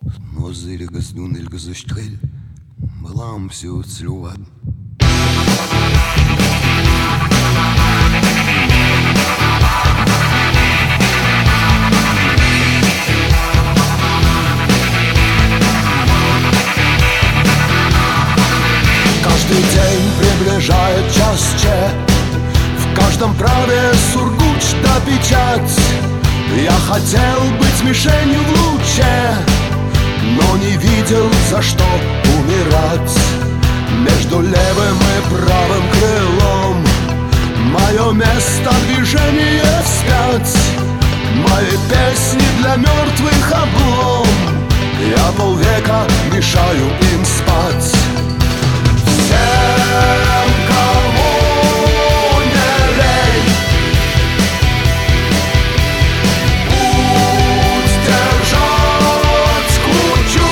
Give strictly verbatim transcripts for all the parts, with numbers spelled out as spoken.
Nós ilgas d'un ilgas estrell, balam seu celular. Каждый день приближает час че, в каждом праве сургуч да печать. Я хотел быть мишенью в луче, но не видел, за что умирать. Между левым и правым крылом мое место движения вспять. Мои песни для мертвых облом, я полвека мешаю им спать. Всем, кому не лень, путь держать кучу,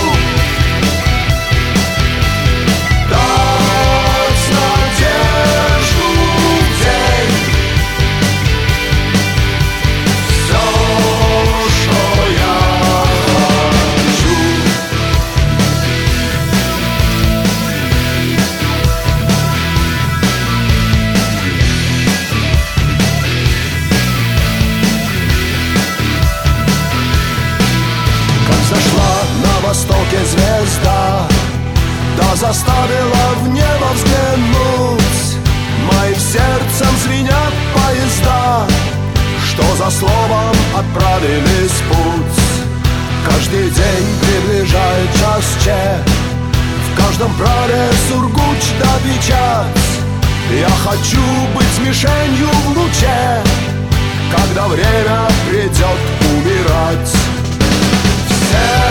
дать надежду в день. Все, что я хочу. Зашла на востоке звезда, да заставила в небо взглянуть. Моим сердцем звенят поезда, что за словом отправились в путь. Каждый день приближает час че, в каждом праве сургуч да печать. Я хочу быть мишенью в луче, когда время придет умирать. Yeah.